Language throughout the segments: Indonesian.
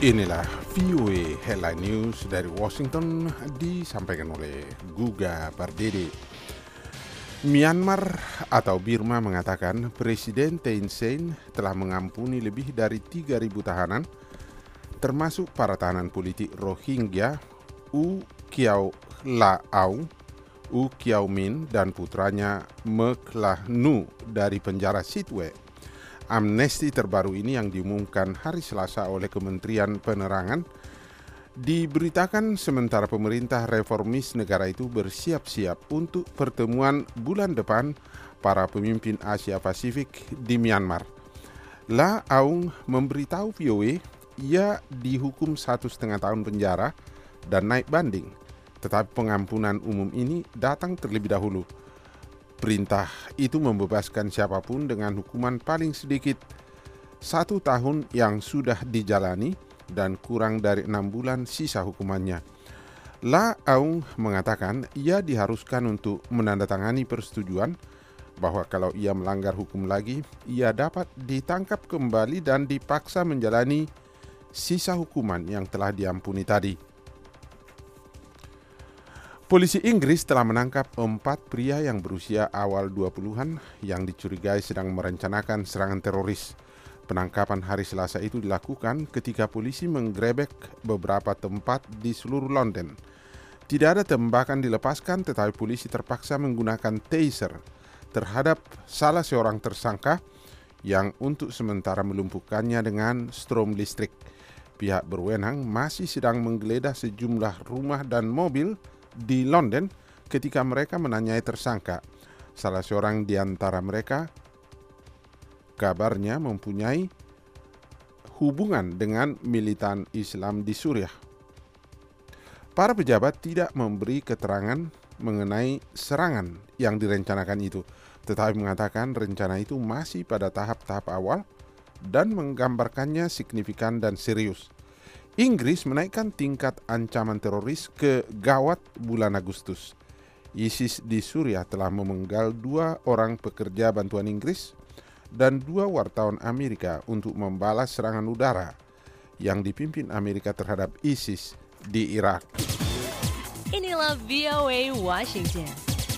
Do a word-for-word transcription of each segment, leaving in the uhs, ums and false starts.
Inilah V O A Headline News dari Washington disampaikan oleh Guga Pardede. Myanmar atau Birma mengatakan Presiden Thein Sein telah mengampuni lebih dari tiga ribu tahanan, termasuk para tahanan politik Rohingya, U Kyaw La'aung, U Kyaw Min dan putranya Mek Lah Nu dari penjara Sitwe. Amnesti terbaru ini yang diumumkan hari Selasa oleh Kementerian Penerangan diberitakan sementara pemerintah reformis negara itu bersiap-siap untuk pertemuan bulan depan para pemimpin Asia Pasifik di Myanmar. La Aung memberitahu V O A ia dihukum satu setengah tahun penjara dan naik banding, tetapi pengampunan umum ini datang terlebih dahulu. Perintah itu membebaskan siapapun dengan hukuman paling sedikit satu tahun yang sudah dijalani dan kurang dari enam bulan sisa hukumannya. La Aung mengatakan ia diharuskan untuk menandatangani persetujuan bahwa kalau ia melanggar hukum lagi, ia dapat ditangkap kembali dan dipaksa menjalani sisa hukuman yang telah diampuni tadi. Polisi Inggris telah menangkap empat pria yang berusia awal dua puluhan yang dicurigai sedang merencanakan serangan teroris. Penangkapan hari Selasa itu dilakukan ketika polisi menggerebek beberapa tempat di seluruh London. Tidak ada tembakan dilepaskan, tetapi polisi terpaksa menggunakan taser terhadap salah seorang tersangka yang untuk sementara melumpuhkannya dengan strom listrik. Pihak berwenang masih sedang menggeledah sejumlah rumah dan mobil di London ketika mereka menanyai tersangka. Salah seorang di antara mereka kabarnya mempunyai hubungan dengan militan Islam di Suriah. Para pejabat tidak memberi keterangan mengenai serangan yang direncanakan itu, tetapi mengatakan rencana itu masih pada tahap-tahap awal dan menggambarkannya signifikan dan serius. Inggris menaikkan tingkat ancaman teroris ke gawat bulan Agustus. ISIS di Suriah telah memenggal dua orang pekerja bantuan Inggris dan dua wartawan Amerika untuk membalas serangan udara yang dipimpin Amerika terhadap ISIS di Irak. Inilah V O A Washington.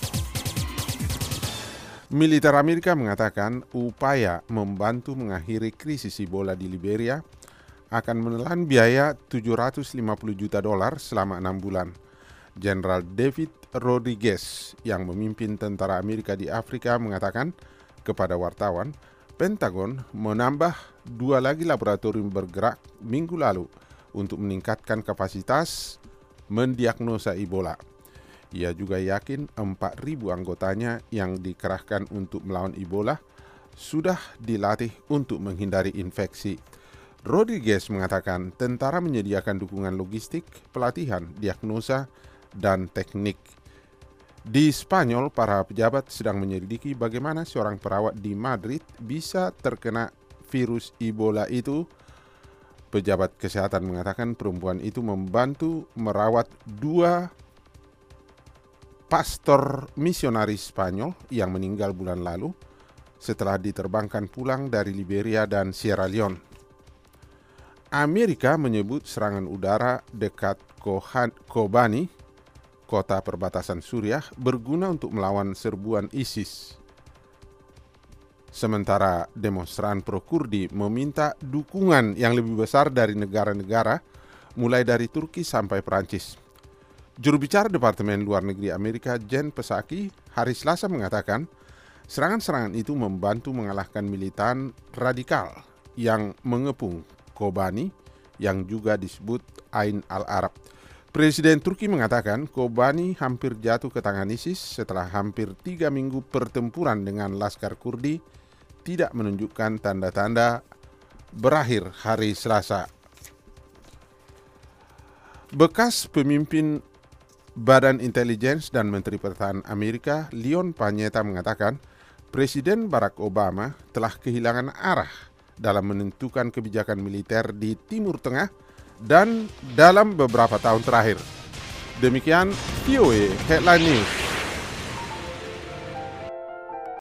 Militer Amerika mengatakan upaya membantu mengakhiri krisis Ebola di Liberia akan menelan biaya tujuh ratus lima puluh juta dolar selama enam bulan. Jenderal David Rodriguez yang memimpin tentara Amerika di Afrika mengatakan kepada wartawan, Pentagon menambah dua lagi laboratorium bergerak minggu lalu untuk meningkatkan kapasitas mendiagnosa Ebola. Ia juga yakin empat ribu anggotanya yang dikerahkan untuk melawan Ebola sudah dilatih untuk menghindari infeksi. Rodriguez mengatakan tentara menyediakan dukungan logistik, pelatihan, diagnosa, dan teknik. Di Spanyol, para pejabat sedang menyelidiki bagaimana seorang perawat di Madrid bisa terkena virus Ebola itu. Pejabat kesehatan mengatakan perempuan itu membantu merawat dua pastor misionaris Spanyol yang meninggal bulan lalu setelah diterbangkan pulang dari Liberia dan Sierra Leone. Amerika menyebut serangan udara dekat Kobani, kota perbatasan Suriah, berguna untuk melawan serbuan ISIS. Sementara demonstran pro-Kurdi meminta dukungan yang lebih besar dari negara-negara, mulai dari Turki sampai Perancis. Juru bicara Departemen Luar Negeri Amerika, Jen Psaki, hari Selasa mengatakan serangan-serangan itu membantu mengalahkan militan radikal yang mengepung Kobani yang juga disebut Ain al-Arab. Presiden Turki mengatakan Kobani hampir jatuh ke tangan ISIS setelah hampir tiga minggu pertempuran dengan Laskar Kurdi tidak menunjukkan tanda-tanda berakhir hari Selasa. Bekas pemimpin Badan Intelijen dan Menteri Pertahanan Amerika, Leon Panetta mengatakan Presiden Barack Obama telah kehilangan arah dalam menentukan kebijakan militer di Timur Tengah dan dalam beberapa tahun terakhir. Demikian V O A Headline News.